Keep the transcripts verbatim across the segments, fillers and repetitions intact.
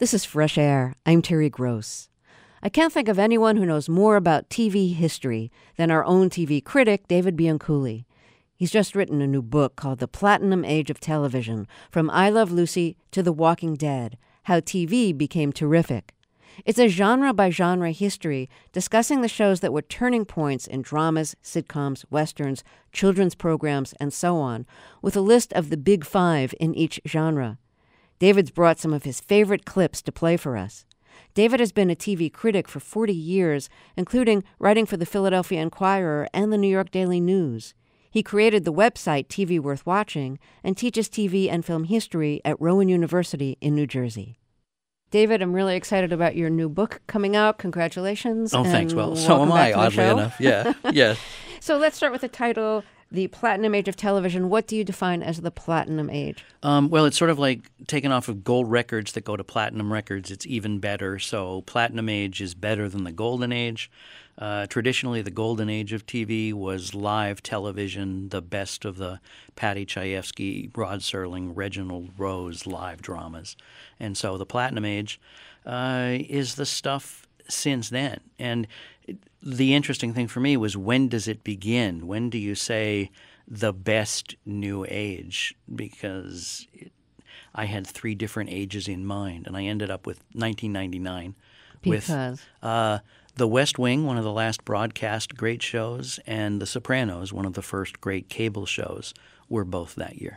This is Fresh Air. I'm Terry Gross. I can't think of anyone who knows more about T V history than our own T V critic, David Bianculli. He's just written a new book called The Platinum Age of Television, From I Love Lucy to The Walking Dead, How T V Became Terrific. It's a genre-by-genre history discussing the shows that were turning points in dramas, sitcoms, westerns, children's programs, and so on, with a list of the big five in each genre. David's brought some of his favorite clips to play for us. David has been a T V critic for forty years, including writing for the Philadelphia Inquirer and the New York Daily News. He created the website T V Worth Watching and teaches T V and film history at Rowan University in New Jersey. David, I'm really excited about your new book coming out. Congratulations. Oh, thanks. Well, so am I, oddly enough. Yeah, yeah. So let's start with the title, The Platinum Age of Television. What do you define as the Platinum Age? Um, well, it's sort of like taking off of gold records that go to platinum records. It's even better. So Platinum Age is better than the Golden Age. Uh, traditionally, the Golden Age of T V was live television, the best of the Patty Chayefsky, Rod Serling, Reginald Rose live dramas. And so the Platinum Age uh, is the stuff since then. And the interesting thing for me was, when does it begin? When do you say the best new age? Because it, I had three different ages in mind, and I ended up with nineteen ninety-nine. Because? With uh, The West Wing, one of the last broadcast great shows, and The Sopranos, one of the first great cable shows, were both that year.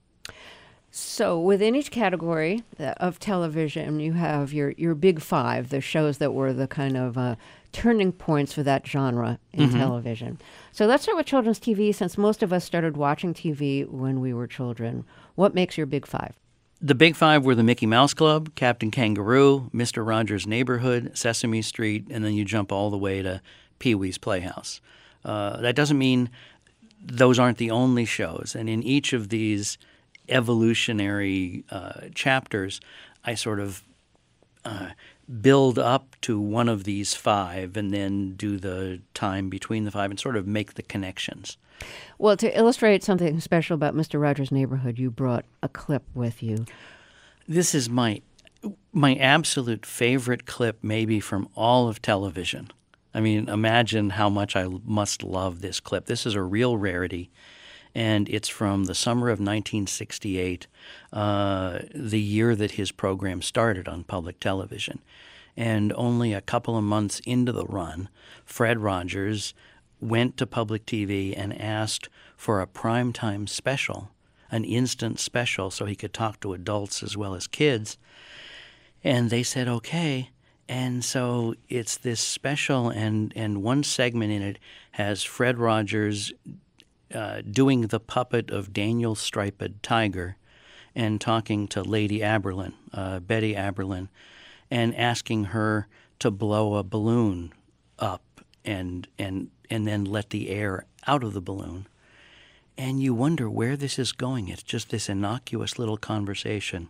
So within each category of television, you have your, your big five, the shows that were the kind of uh, turning points for that genre in mm-hmm. television. So let's start with children's T V, since most of us started watching T V when we were children. What makes your big five? The big five were the Mickey Mouse Club, Captain Kangaroo, Mister Rogers' Neighborhood, Sesame Street, and then you jump all the way to Pee-wee's Playhouse. Uh, that doesn't mean those aren't the only shows. And in each of these evolutionary uh, chapters, I sort of uh, build up to one of these five and then do the time between the five and sort of make the connections. Well, to illustrate something special about Mister Rogers' Neighborhood, you brought a clip with you. This is my my absolute favorite clip maybe from all of television. I mean, imagine how much I must love this clip. This is a real rarity, and it's from the summer of nineteen sixty-eight, uh, the year that his program started on public television. And only a couple of months into the run, Fred Rogers went to public T V and asked for a primetime special, an instant special, so he could talk to adults as well as kids. And they said, okay. And so it's this special, and, and one segment in it has Fred Rogers uh, doing the puppet of Daniel Striped Tiger and talking to Lady Aberlin, uh, Betty Aberlin, and asking her to blow a balloon up and and and then let the air out of the balloon. And you wonder where this is going. It's just this innocuous little conversation.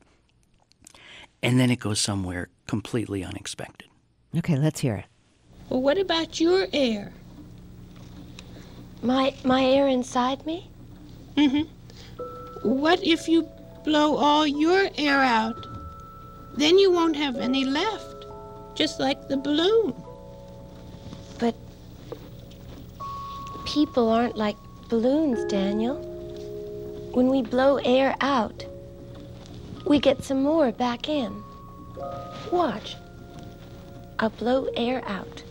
And then it goes somewhere completely unexpected. Okay, let's hear it. Well, what about your air? My my air inside me? Mm-hmm. What if you blow all your air out? Then you won't have any left, just like the balloon. But people aren't like balloons, Daniel. When we blow air out, we get some more back in. Watch. I'll blow air out.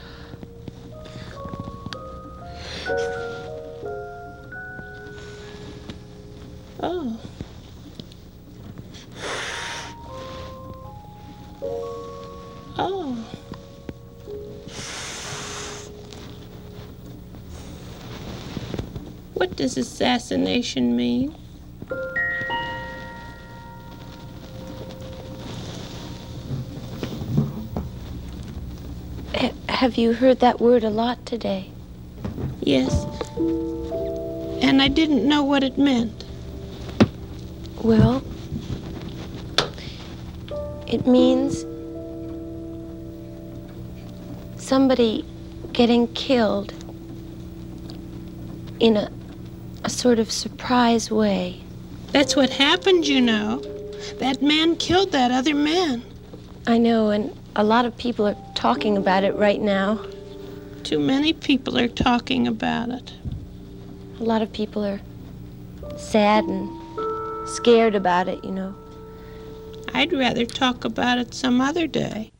Oh. Oh. What does assassination mean? H- have you heard that word a lot today? Yes. And I didn't know what it meant. Well, it means somebody getting killed in a, a sort of surprise way. That's what happened, you know. That man killed that other man. I know, and a lot of people are talking about it right now. Too many people are talking about it. A lot of people are sad and scared about it, you know. I'd rather talk about it some other day.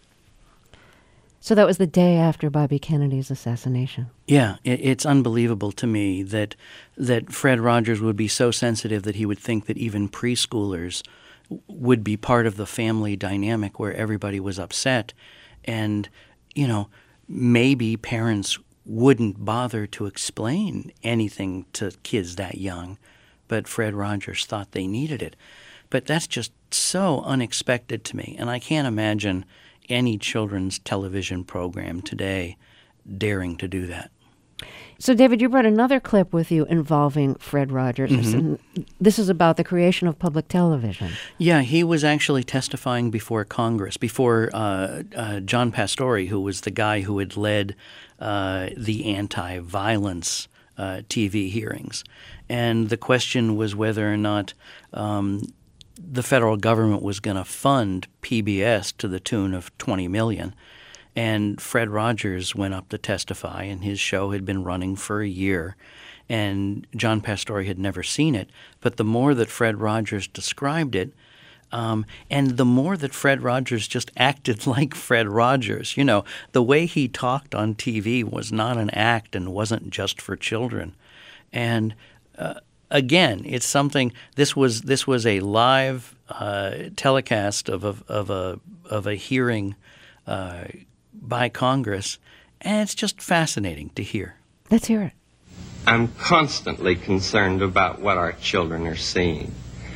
So that was the day after Bobby Kennedy's assassination. Yeah, it, it's unbelievable to me that that Fred Rogers would be so sensitive that he would think that even preschoolers w- would be part of the family dynamic where everybody was upset. And, you know, maybe parents wouldn't bother to explain anything to kids that young, but Fred Rogers thought they needed it. But that's just so unexpected to me, and I can't imagine any children's television program today daring to do that. So, David, you brought another clip with you involving Fred Rogers. Mm-hmm. This is about the creation of public television. Yeah, he was actually testifying before Congress, before uh, uh, John Pastore, who was the guy who had led uh, the anti-violence uh, T V hearings. And the question was whether or not um, the federal government was going to fund P B S to the tune of twenty million dollars. And Fred Rogers went up to testify, and his show had been running for a year. And John Pastore had never seen it. But the more that Fred Rogers described it, um, and the more that Fred Rogers just acted like Fred Rogers, you know, the way he talked on T V was not an act and wasn't just for children. And uh, again, it's something. This was this was a live uh, telecast of a of a of a hearing uh, by Congress, and it's just fascinating to hear. Let's hear it. I'm constantly concerned about what our children are seeing.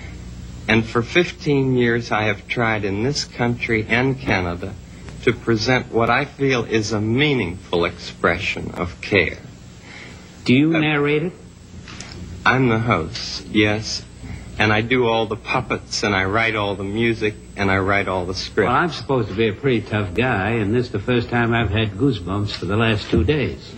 And for fifteen years I have tried in this country and Canada to present what I feel is a meaningful expression of care. Do you narrate it? I'm the host, yes. And I do all the puppets, and I write all the music, and I write all the script. Well, I'm supposed to be a pretty tough guy, and this is the first time I've had goosebumps for the last two days.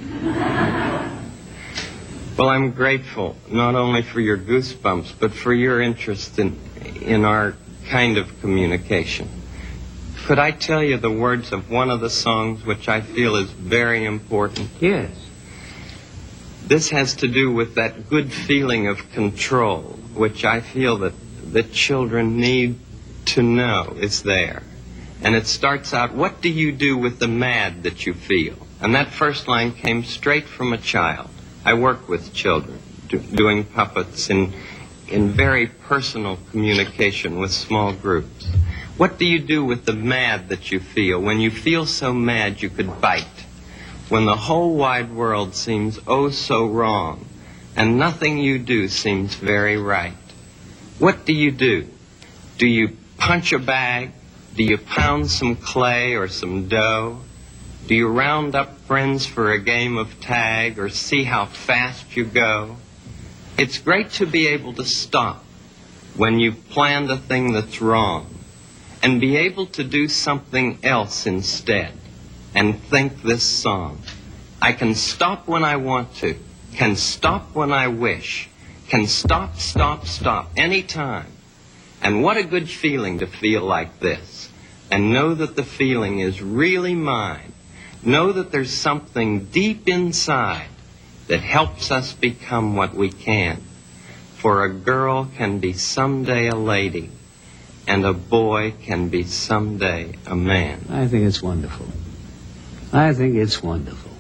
Well, I'm grateful, not only for your goosebumps, but for your interest in, in our kind of communication. Could I tell you the words of one of the songs which I feel is very important? Yes. This has to do with that good feeling of control, which I feel that the children need to know is there. And it starts out, what do you do with the mad that you feel? And that first line came straight from a child. I work with children, do, doing puppets in, in very personal communication with small groups. What do you do with the mad that you feel? When you feel so mad you could bite. When the whole wide world seems oh so wrong, and nothing you do seems very right. What do you do? Do you punch a bag? Do you pound some clay or some dough? Do you round up friends for a game of tag or see how fast you go? It's great to be able to stop when you've planned a thing that's wrong and be able to do something else instead and think this song. I can stop when I want to, can stop when I wish, can stop, stop, stop anytime. And what a good feeling to feel like this and know that the feeling is really mine. Know that there's something deep inside that helps us become what we can. For a girl can be someday a lady, and a boy can be someday a man. I think it's wonderful. I think it's wonderful.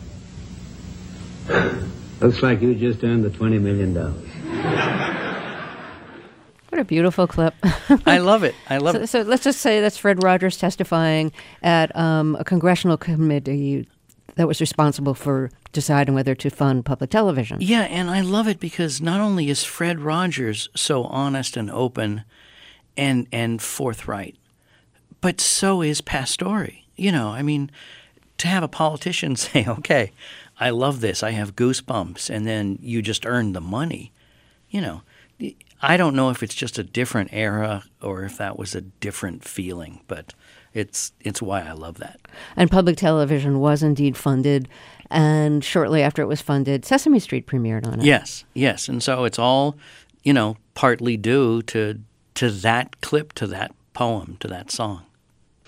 Looks like you just earned the twenty million dollars. What a beautiful clip. I love it. I love so, it. So let's just say that's Fred Rogers testifying at um, a congressional committee that was responsible for deciding whether to fund public television. Yeah, and I love it because not only is Fred Rogers so honest and open and and forthright, but so is Pastore. You know, I mean, to have a politician say, okay, I love this, I have goosebumps, and then you just earned the money, you know. I don't know if it's just a different era or if that was a different feeling, but it's it's why I love that. And public television was indeed funded, and shortly after it was funded, Sesame Street premiered on it. Yes, yes, and so it's all, you know, partly due to to that clip, to that poem, to that song.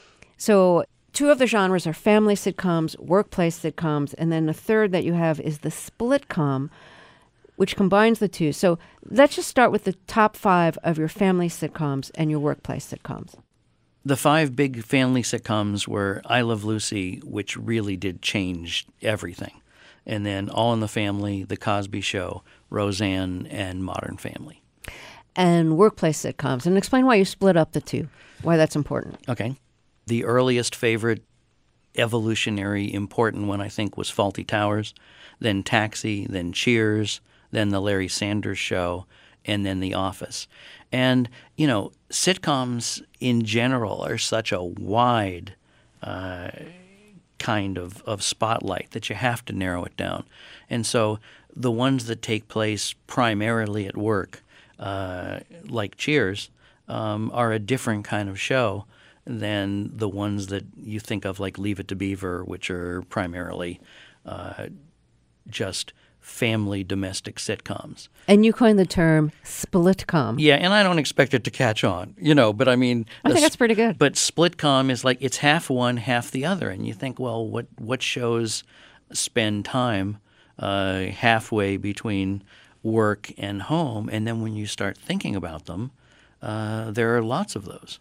So two of the genres are family sitcoms, workplace sitcoms, and then the third that you have is the splitcom, which combines the two. So let's just start with the top five of your family sitcoms and your workplace sitcoms. The five big family sitcoms were I Love Lucy, which really did change everything. And then All in the Family, The Cosby Show, Roseanne, and Modern Family. And workplace sitcoms. And explain why you split up the two, why that's important. Okay. The earliest favorite, evolutionary, important one, I think, was Fawlty Towers, then Taxi, then Cheers, then The Larry Sanders Show, and then The Office. And, you know, sitcoms in general are such a wide uh, kind of, of spotlight that you have to narrow it down. And so the ones that take place primarily at work, uh, like Cheers, um, are a different kind of show than the ones that you think of like Leave It to Beaver, which are primarily uh, just family domestic sitcoms. And you coined the term splitcom. Yeah, and I don't expect it to catch on, you know, but I mean... I think that's pretty good. But splitcom is like it's half one, half the other. And you think, well, what, what shows spend time uh, halfway between work and home? And then when you start thinking about them, uh, there are lots of those.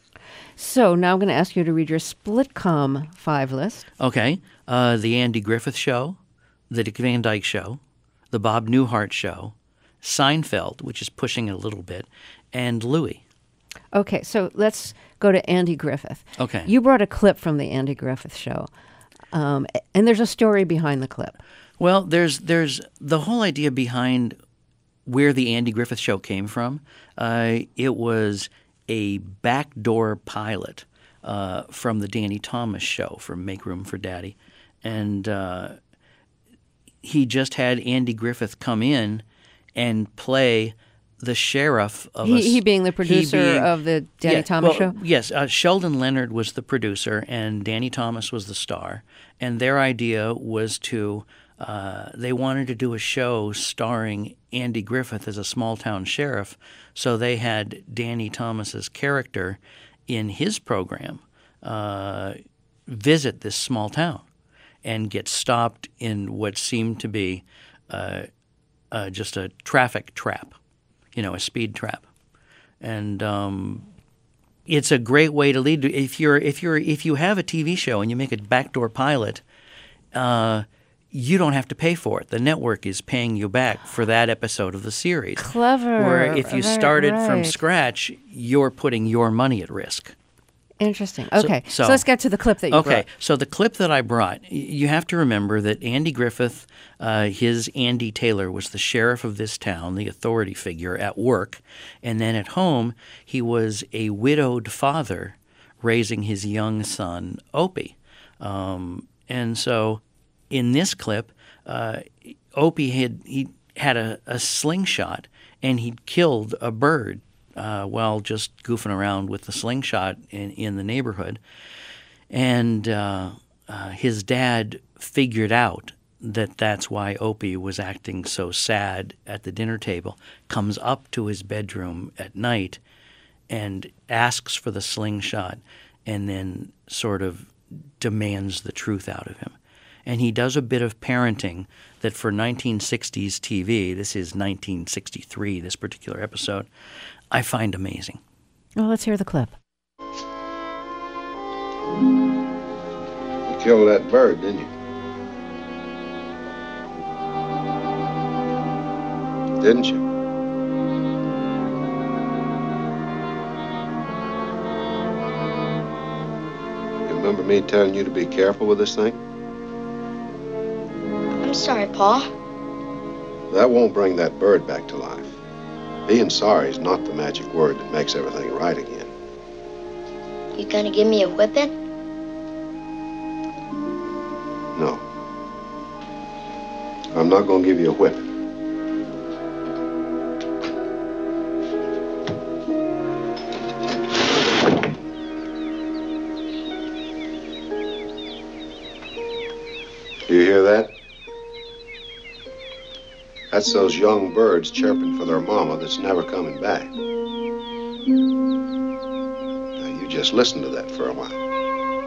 So now I'm going to ask you to read your splitcom five list. Okay. Uh, the Andy Griffith Show, The Dick Van Dyke Show, The Bob Newhart Show, Seinfeld, which is pushing it a little bit, and Louie. Okay, so let's go to Andy Griffith. Okay. You brought a clip from the Andy Griffith Show, um, and there's a story behind the clip. Well, there's there's the whole idea behind where the Andy Griffith Show came from. Uh, it was a backdoor pilot uh, from the Danny Thomas Show from Make Room for Daddy. And uh, he just had Andy Griffith come in and play the sheriff of he, a... He being the producer being, of the Danny yeah, Thomas well, Show? Yes. Uh, Sheldon Leonard was the producer and Danny Thomas was the star. And their idea was to... Uh, they wanted to do a show starring Andy Griffith as a small-town sheriff, so they had Danny Thomas's character in his program uh, visit this small town and get stopped in what seemed to be uh, uh, just a traffic trap, you know, a speed trap. And um, it's a great way to lead. If you're if you're if you have a T V show and you make a backdoor pilot, uh, you don't have to pay for it. The network is paying you back for that episode of the series. Clever. Where if you Right, started right. from scratch, you're putting your money at risk. Interesting. Okay, so, so- let's get to the clip that you Okay, brought. so the clip that I brought, y- you have to remember that Andy Griffith, uh, his Andy Taylor, was the sheriff of this town, the authority figure at work. And then at home, he was a widowed father raising his young son, Opie. Um, and so in this clip, uh, Opie had he had a, a slingshot, and he'd killed a bird uh, while just goofing around with the slingshot in, in the neighborhood. And uh, uh, his dad figured out that that's why Opie was acting so sad at the dinner table, comes up to his bedroom at night and asks for the slingshot and then sort of demands the truth out of him. And he does a bit of parenting that for nineteen sixties T V, this is nineteen sixty-three, this particular episode, I find amazing. Well, let's hear the clip. You killed that bird, didn't you? Didn't you? You remember me telling you to be careful with this thing? I'm sorry, Pa. That won't bring that bird back to life. Being sorry is not the magic word that makes everything right again. You gonna give me a whipping? No. I'm not going to give you a whipping. Do you hear that? That's those young birds chirping for their mama that's never coming back. Now, you just listen to that for a while.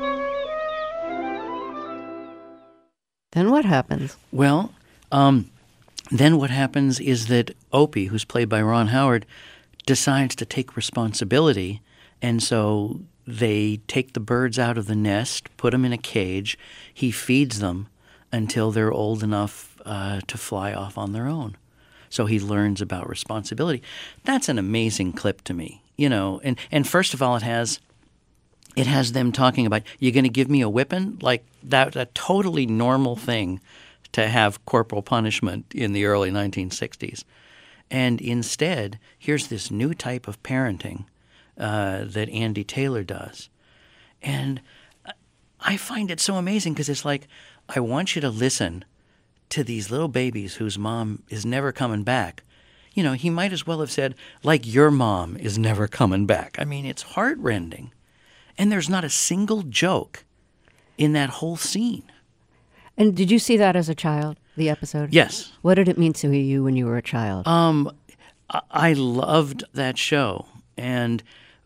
Then what happens? Well, um, then what happens is that Opie, who's played by Ron Howard, decides to take responsibility, and so they take the birds out of the nest, put them in a cage. He feeds them until they're old enough uh, to fly off on their own. So he learns about responsibility. That's an amazing clip to me, you know. And, and first of all, it has it has them talking about, you're going to give me a whipping? Like that, a totally normal thing to have corporal punishment in the early nineteen sixties. And instead, here's this new type of parenting uh, that Andy Taylor does. And I find it so amazing because it's like, I want you to listen to these little babies whose mom is never coming back. You know, he might as well have said, like your mom is never coming back. I mean, it's heartrending. And there's not a single joke in that whole scene. And did you see that as a child, the episode? Yes. What did it mean to you when you were a child? Um, I loved that show. And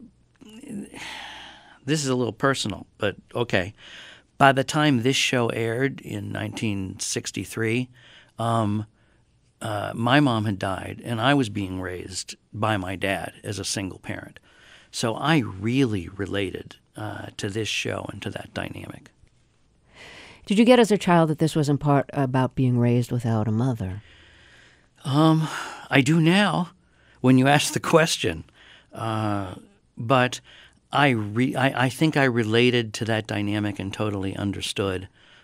this is a little personal, but okay. By the time this show aired in nineteen sixty-three, um, uh, my mom had died, and I was being raised by my dad as a single parent. So I really related uh, to this show and to that dynamic. Did you get as a child that this was in part about being raised without a mother? Um, I do now, when you ask the question. Uh, but I, re- I I think I related to that dynamic and totally understood.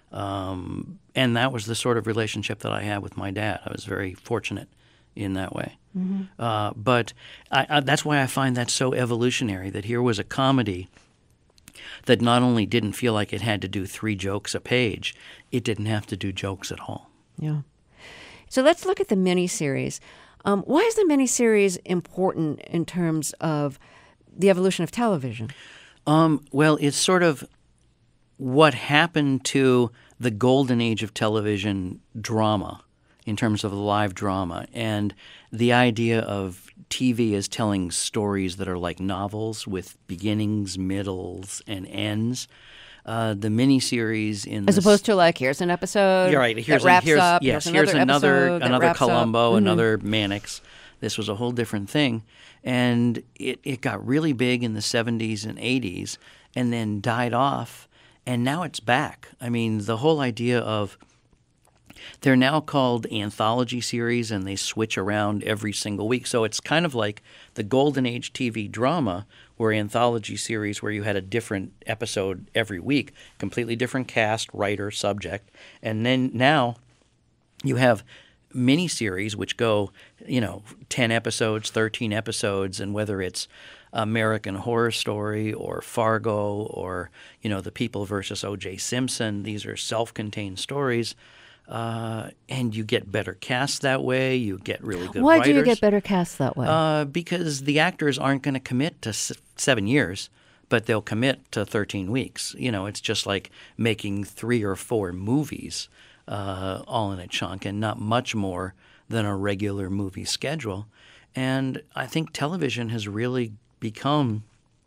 Um, and that was the sort of relationship that I had with my dad. I was very fortunate in that way. Mm-hmm. Uh, but I, I, that's why I find that so evolutionary, that here was a comedy that not only didn't feel like it had to do three jokes a page, it didn't have to do jokes at all. Yeah. So let's look at the miniseries. Um, why is the miniseries important in terms of the evolution of television? Um, well, it's sort of what happened to the golden age of television drama in terms of live drama, and the idea of T V as telling stories that are like novels with beginnings, middles, and ends. Uh, the miniseries in as this, opposed to like here's an episode you're right. Here's that wraps a, here's, up. Yes, here's another here's another another Columbo, mm-hmm. another Mannix. This was a whole different thing, and it it got really big in the seventies and eighties, and then died off, and now it's back. I mean, the whole idea of they're now called anthology series, and they switch around every single week. So it's kind of like the golden age T V drama, where anthology series where you had a different episode every week, completely different cast, writer, subject. And then now you have miniseries which go, you know, ten episodes, thirteen episodes, and whether it's American Horror Story or Fargo or, you know, The People versus O J Simpson, these are self-contained stories. Uh, and you get better casts that way. You get really good Why writers. do you get better casts that way? Uh, because the actors aren't going to commit to s- seven years, but they'll commit to thirteen weeks. You know, it's just like making three or four movies uh, all in a chunk, and not much more than a regular movie schedule. And I think television has really become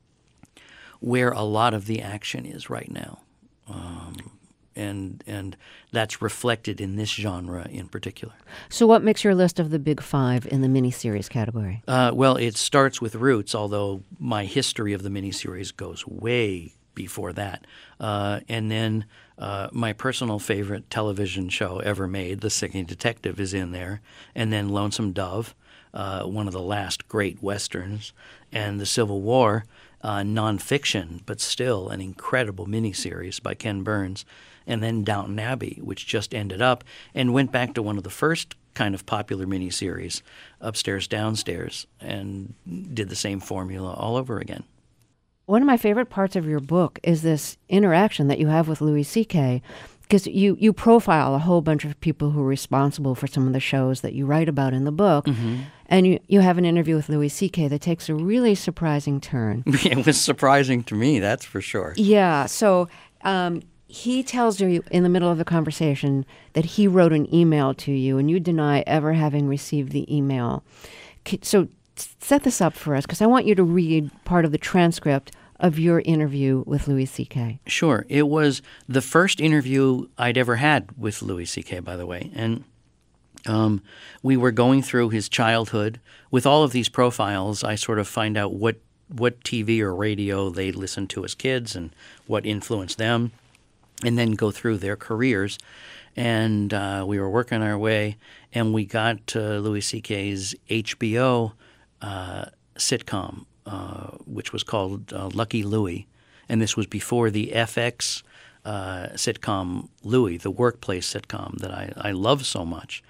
where a lot of the action is right now. Um, And and that's reflected in this genre in particular. So what makes your list of the big five in the miniseries category? Uh, well, it starts with Roots, although my history of the miniseries goes way before that. Uh, and then uh, my personal favorite television show ever made, The Singing Detective, is in there. And then Lonesome Dove, uh, one of the last great Westerns, and The Civil War, uh, nonfiction, but still an incredible miniseries by Ken Burns. And then Downton Abbey, which just ended up and went back to one of the first kind of popular miniseries, Upstairs, Downstairs, and did the same formula all over again. One of my favorite parts of your book is this interaction that you have with Louis C K, because you, you profile a whole bunch of people who are responsible for some of the shows that you write about in the book. Mm-hmm. And you, you have an interview with Louis C K that takes a really surprising turn. It was surprising to me, that's for sure. Yeah, so um, he tells you in the middle of the conversation that he wrote an email to you, and you deny ever having received the email. So set this up for us, because I want you to read part of the transcript of your interview with Louis C K. Sure. It was the first interview I'd ever had with Louis C K, by the way. And um, we were going through his childhood. With all of these profiles, I sort of find out what, what T V or radio they listened to as kids and what influenced them, and then go through their careers. And uh, we were working our way, and we got to Louis C K's H B O uh, sitcom, uh, which was called uh, Lucky Louie. And this was before the F X uh, sitcom Louie, the workplace sitcom that I, I love so much.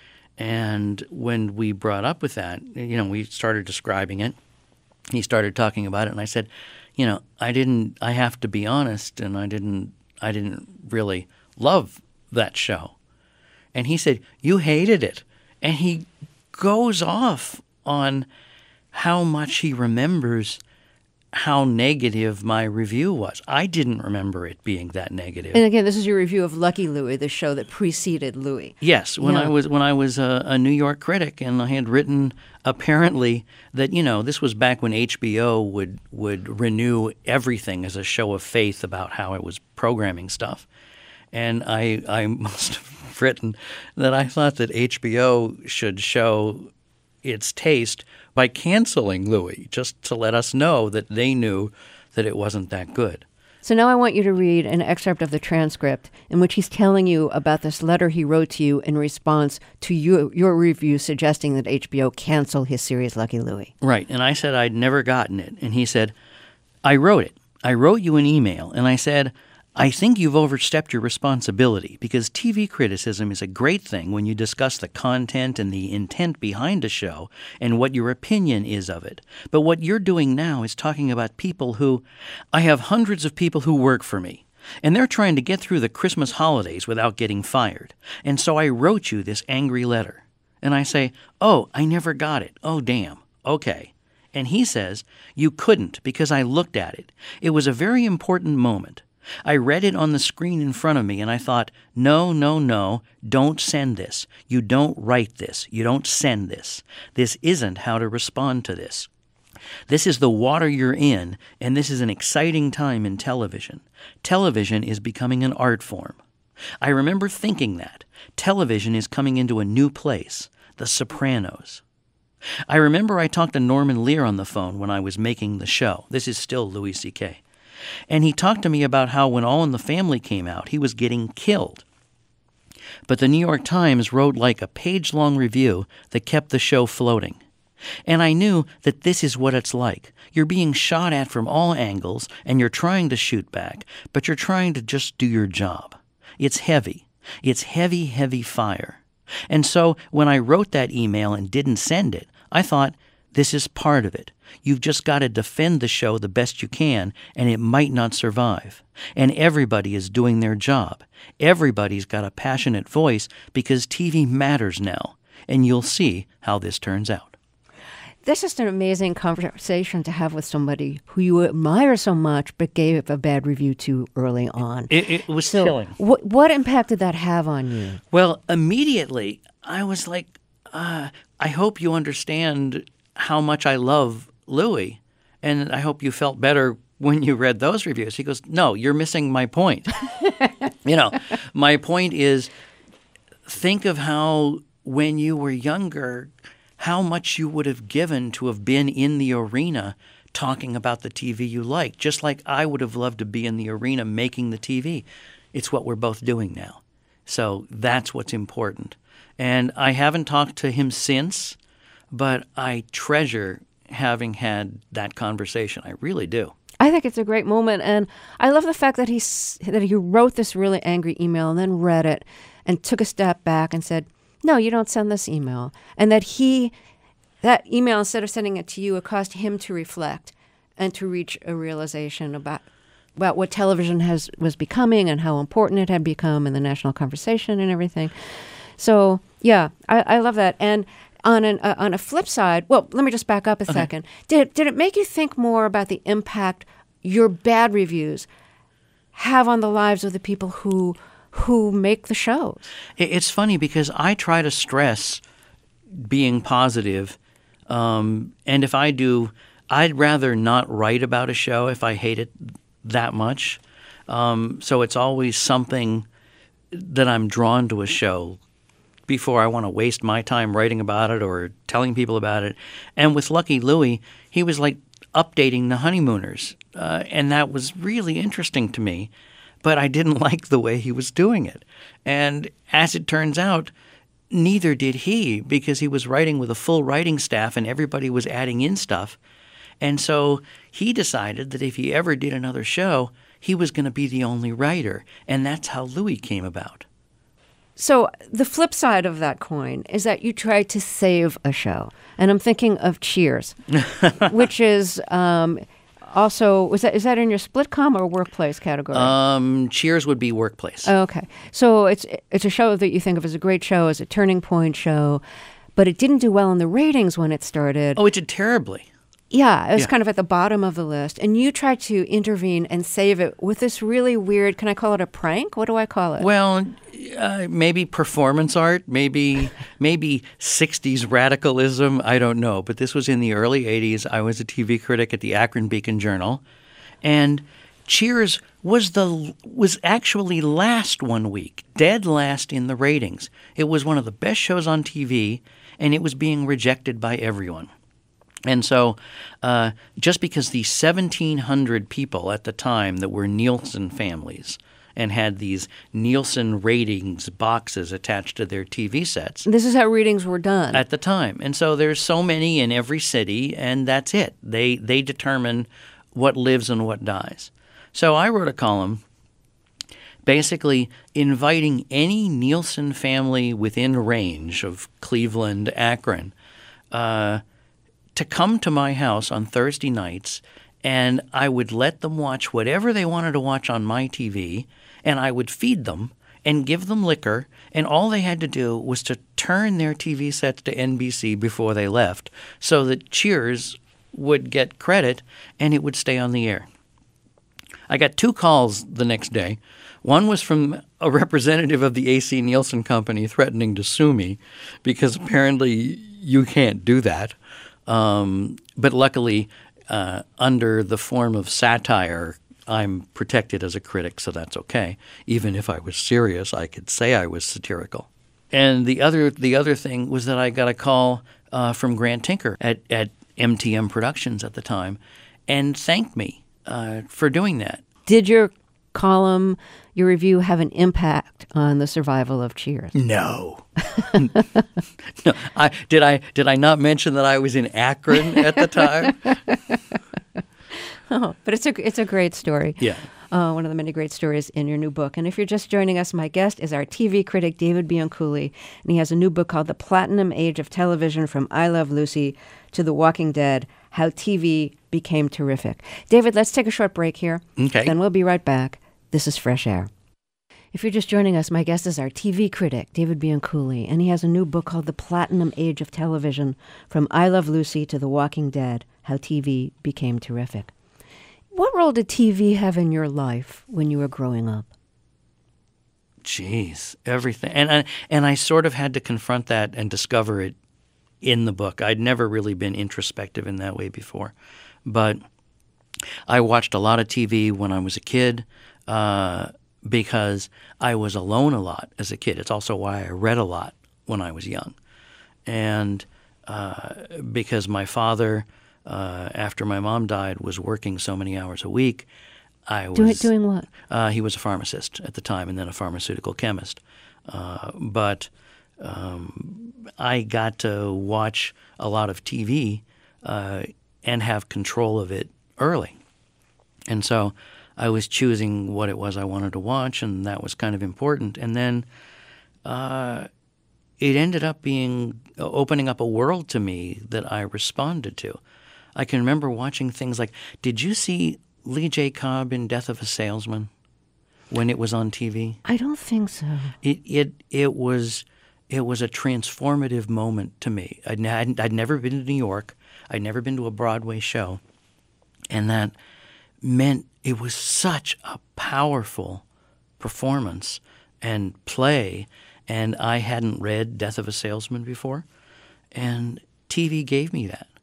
And when we brought up with that, you know, we started describing it. He started talking about it, and I said, you know, I didn't, I have to be honest, and I didn't, I didn't really love that show. And he said, you hated it. And he goes off on how much he remembers how negative my review was. I didn't remember it being that negative. And again, this is your review of Lucky Louie, the show that preceded Louie. Yes, when Yeah. I was when I was a, a New York critic, and I had written apparently that, you know, this was back when H B O would would renew everything as a show of faith about how it was programming stuff. And I I must have written that I thought that H B O should show its taste by canceling Louis, just to let us know that they knew that it wasn't that good. So now I want you to read an excerpt of the transcript in which he's telling you about this letter he wrote to you in response to you, your review suggesting that H B O cancel his series Lucky Louie. Right. And I said I'd never gotten it. And he said, I wrote it. I wrote you an email, and I said, I think you've overstepped your responsibility, because T V criticism is a great thing when you discuss the content and the intent behind a show and what your opinion is of it. But what you're doing now is talking about people who – I have hundreds of people who work for me, and they're trying to get through the Christmas holidays without getting fired. And so I wrote you this angry letter. And I say, oh, I never got it. Oh, damn. Okay. And he says, you couldn't because I looked at it. It was a very important moment. I read it on the screen in front of me, and I thought, no, no, no, don't send this. You don't write this. You don't send this. This isn't how to respond to this. This is the water you're in, and this is an exciting time in television. Television is becoming an art form. I remember thinking that. Television is coming into a new place, The Sopranos. I remember I talked to Norman Lear on the phone when I was making the show. This is still Louis C K. And he talked to me about how when All in the Family came out, he was getting killed. But the New York Times wrote like a page-long review that kept the show floating. And I knew that this is what it's like. You're being shot at from all angles, and you're trying to shoot back, but you're trying to just do your job. It's heavy. It's heavy, heavy fire. And so when I wrote that email and didn't send it, I thought, this is part of it. You've just got to defend the show the best you can, and it might not survive. And everybody is doing their job. Everybody's got a passionate voice because T V matters now, and you'll see how this turns out. This is an amazing conversation to have with somebody who you admire so much but gave a bad review to early on. It, it was so killing. What, what impact did that have on you? Well, immediately, I was like, uh, I hope you understand how much I love Louis, and I hope you felt better when you read those reviews. He goes, no, you're missing my point. You know, my point is, think of how when you were younger, how much you would have given to have been in the arena talking about the T V you like, just like I would have loved to be in the arena making the T V. It's what we're both doing now. So that's what's important. And I haven't talked to him since, but I treasure having had that conversation. I really do. I think it's a great moment, and I love the fact that he that he wrote this really angry email and then read it and took a step back and said, no, you don't send this email. And that he, that email, instead of sending it to you, it caused him to reflect and to reach a realization about about what television has was becoming and how important it had become in the national conversation and everything. So, yeah, I, I love that. And on an uh, on a flip side, well, let me just back up a okay. second. Did did it make you think more about the impact your bad reviews have on the lives of the people who who make the shows? It's funny because I try to stress being positive, um, and if I do I'd rather not write about a show if I hate it that much. Um, so it's always something that I'm drawn to a show before I want to waste my time writing about it or telling people about it. And with Lucky Louie, he was like updating the Honeymooners, uh, and that was really interesting to me. But I didn't like the way he was doing it. And as it turns out, neither did he, because he was writing with a full writing staff and everybody was adding in stuff. And so he decided that if he ever did another show, he was going to be the only writer. And that's how Louie came about. So the flip side of that coin is that you try to save a show. And I'm thinking of Cheers, which is um, also, was that, is that in your Splitcom or workplace category? Um, Cheers would be workplace. Oh, okay. So it's it's a show that you think of as a great show, as a turning point show, but it didn't do well in the ratings when it started. Oh, it did terribly. Yeah, it was Yeah. kind of at the bottom of the list. And you tried to intervene and save it with this really weird, can I call it a prank? What do I call it? Well, uh, maybe performance art, maybe maybe sixties radicalism, I don't know. But this was in the early eighties. I was a T V critic at the Akron Beacon Journal. And Cheers was the was actually last one week, dead last in the ratings. It was one of the best shows on T V, and it was being rejected by everyone. And so uh, just because the seventeen hundred people at the time that were Nielsen families and had these Nielsen ratings boxes attached to their T V sets. This is how readings were done. At the time. And so there's so many in every city, and that's it. They, they determine what lives and what dies. So I wrote a column basically inviting any Nielsen family within range of Cleveland, Akron, uh, to come to my house on Thursday nights, and I would let them watch whatever they wanted to watch on my T V, and I would feed them and give them liquor, and all they had to do was to turn their T V sets to N B C before they left so that Cheers would get credit and it would stay on the air. I got two calls the next day. One was from a representative of the A C Nielsen Company threatening to sue me because apparently you can't do that. Um, but luckily, uh, under the form of satire, I'm protected as a critic, so that's okay. Even if I was serious, I could say I was satirical. And the other the other thing was that I got a call uh, from Grant Tinker at, at M T M Productions at the time and thanked me uh, for doing that. Did your column, your review, have an impact on the survival of Cheers? No. no. I, did I did I not mention that I was in Akron at the time? Oh, but it's a it's a great story. Yeah. Uh, one of the many great stories in your new book. And if you're just joining us, my guest is our T V critic, David Bianculli, and he has a new book called The Platinum Age of Television, From I Love Lucy to The Walking Dead, How T V Became Terrific. David, let's take a short break here. Okay. Then we'll be right back. This is Fresh Air. If you're just joining us, my guest is our T V critic, David Bianculli, and he has a new book called The Platinum Age of Television, From I Love Lucy to The Walking Dead, How T V Became Terrific. What role did T V have in your life when you were growing up? Jeez, everything. And I, and I sort of had to confront that and discover it in the book. I'd never really been introspective in that way before. But I watched a lot of T V when I was a kid uh, because I was alone a lot as a kid. It's also why I read a lot when I was young. And uh, because my father... Uh, after my mom died, was working so many hours a week. I was doing, doing what? Uh, he was a pharmacist at the time, and then a pharmaceutical chemist. Uh, but um, I got to watch a lot of T V uh, and have control of it early, and so I was choosing what it was I wanted to watch, and that was kind of important. And then uh, it ended up being opening up a world to me that I responded to. I can remember watching things like, did you see Lee J. Cobb in Death of a Salesman when it was on T V? I don't think so. It it it was it was a transformative moment to me. I'd, I'd, I'd never been to New York. I'd never been to a Broadway show. And that meant it was such a powerful performance and play. And I hadn't read Death of a Salesman before. And T V gave me that.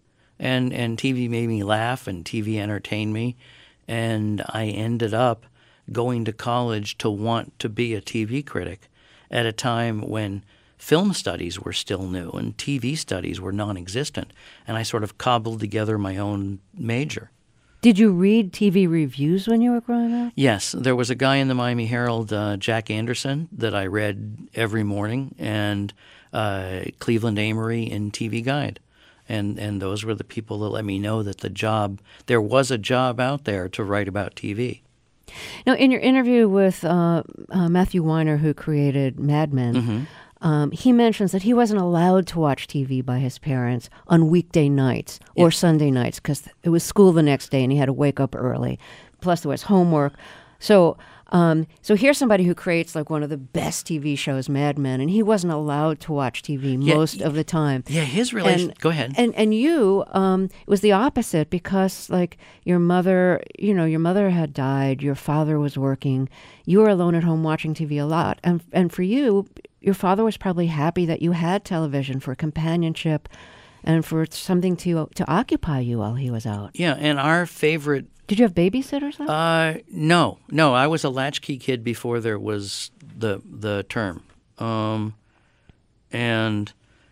And, and T V made me laugh, and T V entertained me. And I ended up going to college to want to be a T V critic at a time when film studies were still new and T V studies were non-existent. And I sort of cobbled together my own major. Did you read T V reviews when you were growing up? Yes. There was a guy in the Miami Herald, uh, Jack Anderson, that I read every morning, and uh, Cleveland Amory in T V Guide. And and those were the people that let me know that the job, there was a job out there to write about T V. Now, in your interview with uh, uh, Matthew Weiner, who created Mad Men, Mm-hmm. um, he mentions that he wasn't allowed to watch T V by his parents on weekday nights or Yeah. Sunday nights because it was school the next day and he had to wake up early. Plus, there was homework. So, um, so here's somebody who creates like one of the best T V shows, Mad Men, and he wasn't allowed to watch T V Yeah, most of the time. Yeah, his relation. And- Go ahead. And and you, um, it was the opposite because like your mother, you know, your mother had died, your father was working, you were alone at home watching T V a lot, and and for you, your father was probably happy that you had television for companionship, and for something to to occupy you while he was out. Yeah, and our favorite. Did you have babysitters though? Uh, no, no. I was a latchkey kid before there was the the term, um, and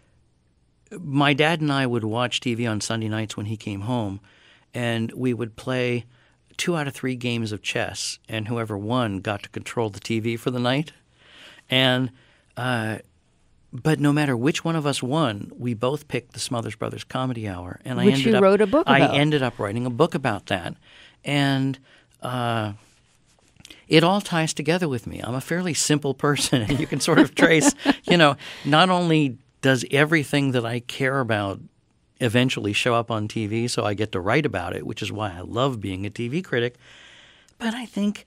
my dad and I would watch T V on Sunday nights when he came home, and we would play two out of three games of chess, and whoever won got to control the T V for the night, and. Uh, But no matter which one of us won, we both picked the Smothers Brothers Comedy Hour, and I Which ended you up, wrote a book about. I ended up writing a book about that, and uh, it all ties together with me. I'm a fairly simple person, and you can sort of trace. You know, not only does everything that I care about eventually show up on T V, so I get to write about it, which is why I love being a T V critic, but I think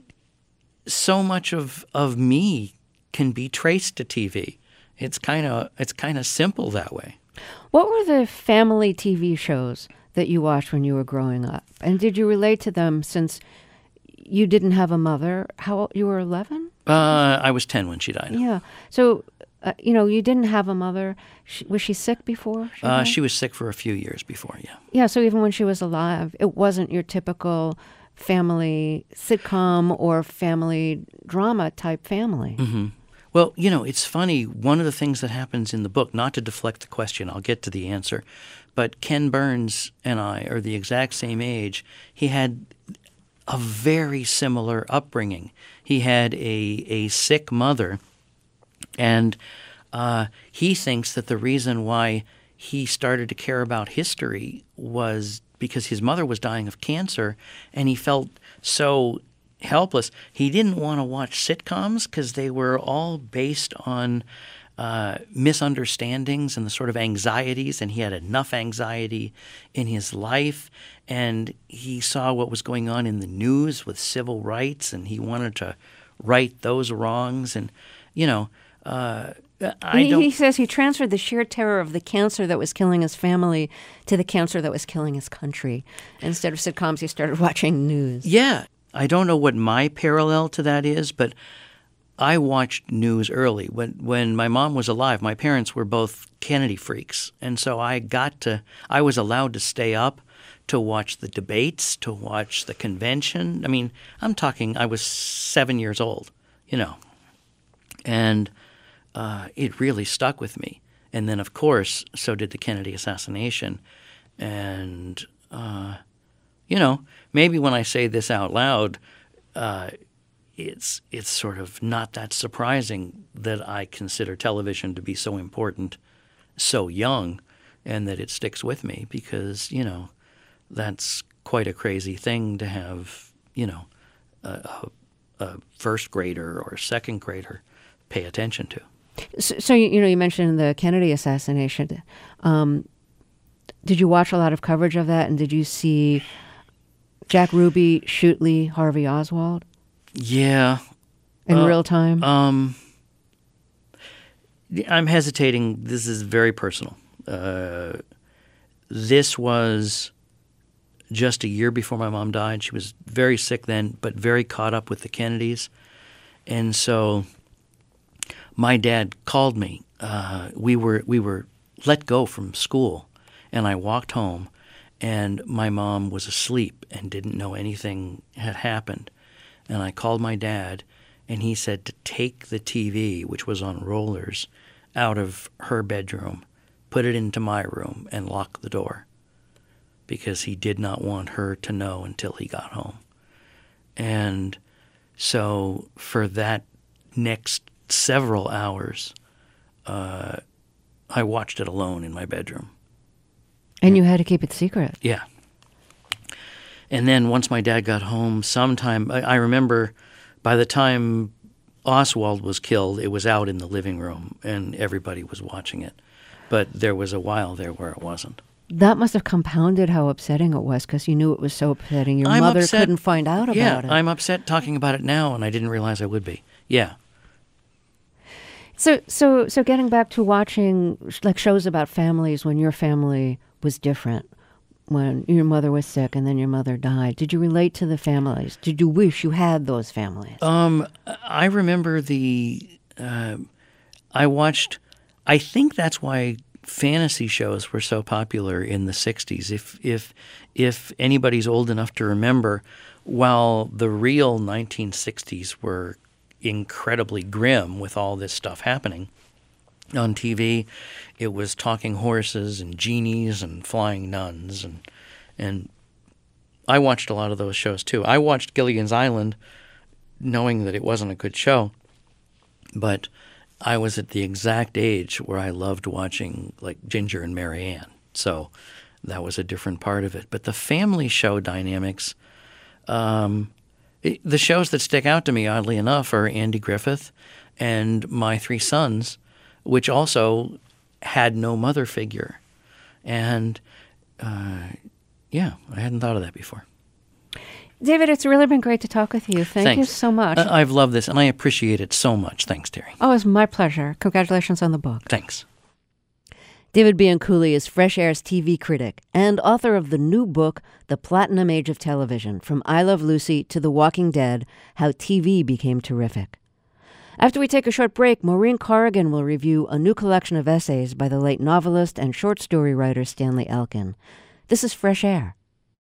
so much of of me can be traced to T V. It's kind of it's kind of simple that way. What were the family T V shows that you watched when you were growing up? And did you relate to them since you didn't have a mother? How old, you were eleven? Uh, I was ten when she died. Yeah. So, uh, you know, you didn't have a mother. She, was she sick before? She, Uh, died? she was sick for a few years before, yeah. Yeah, so even when she was alive, it wasn't your typical family sitcom or family drama type family. Mm-hmm. Well, you know, it's funny. One of the things that happens in the book, not to deflect the question, I'll get to the answer, but Ken Burns and I are the exact same age. He had a very similar upbringing. He had a, a sick mother, and uh, he thinks that the reason why he started to care about history was because his mother was dying of cancer, and he felt so helpless. He didn't want to watch sitcoms because they were all based on uh, misunderstandings and the sort of anxieties, and he had enough anxiety in his life, and he saw what was going on in the news with civil rights, and he wanted to right those wrongs, and, you know, uh, I he, don't... he says he transferred the sheer terror of the cancer that was killing his family to the cancer that was killing his country. Instead of sitcoms, he started watching news. Yeah. I don't know what my parallel to that is, but I watched news early. When when my mom was alive, my parents were both Kennedy freaks. And so I got to – I was allowed to stay up to watch the debates, to watch the convention. I mean, I'm talking – I was seven years old, you know. And uh, it really stuck with me. And then, of course, so did the Kennedy assassination. And uh, – you know, maybe when I say this out loud, uh, it's it's sort of not that surprising that I consider television to be so important so young, and that it sticks with me because, you know, that's quite a crazy thing to have, you know, a, a first grader or second grader pay attention to. So, so you, you know, you mentioned the Kennedy assassination. Um, did you watch a lot of coverage of that, and did you see Jack Ruby shoot Lee Harvey Oswald? Yeah. In uh, real time? Um, I'm hesitating. This is very personal. Uh, this was just a year before my mom died. She was very sick then, but very caught up with the Kennedys. And so my dad called me. Uh, we were we were let go from school. And I walked home, and my mom was asleep and didn't know anything had happened. And I called my dad, and he said to take the T V, which was on rollers, out of her bedroom, put it into my room, and lock the door, because he did not want her to know until he got home. And so for that next several hours, uh, I watched it alone in my bedroom. And you had to keep it secret. Yeah. And then once my dad got home, sometime, I, I remember by the time Oswald was killed, it was out in the living room and everybody was watching it. But there was a while there where it wasn't. That must have compounded how upsetting it was, because you knew it was so upsetting. Your I'm mother upset. couldn't find out about yeah, it. I'm upset talking about it now, and I didn't realize I would be. Yeah. So, so, so getting back to watching like shows about families when your family was different, when your mother was sick and then your mother died, did you relate to the families? Did you wish you had those families? Um, I remember the, uh, I watched, I think that's why fantasy shows were so popular in the sixties. If, if, if anybody's old enough to remember, while the real nineteen sixties were incredibly grim with all this stuff happening, on T V, it was talking horses and genies and flying nuns, and and I watched a lot of those shows too. I watched Gilligan's Island knowing that it wasn't a good show, but I was at the exact age where I loved watching like Ginger and Mary Ann, so that was a different part of it. But the family show dynamics, um, it, the shows that stick out to me, oddly enough, are Andy Griffith and My Three Sons, which also had no mother figure. And, uh, yeah, I hadn't thought of that before. David, it's really been great to talk with you. Thank Thanks. you so much. I- I've loved this, and I appreciate it so much. Thanks, Terry. Oh, it's my pleasure. Congratulations on the book. Thanks. David Bianculli is Fresh Air's T V critic and author of the new book, The Platinum Age of Television, From I Love Lucy to The Walking Dead, How T V Became Terrific. After we take a short break, Maureen Corrigan will review a new collection of essays by the late novelist and short story writer Stanley Elkin. This is Fresh Air.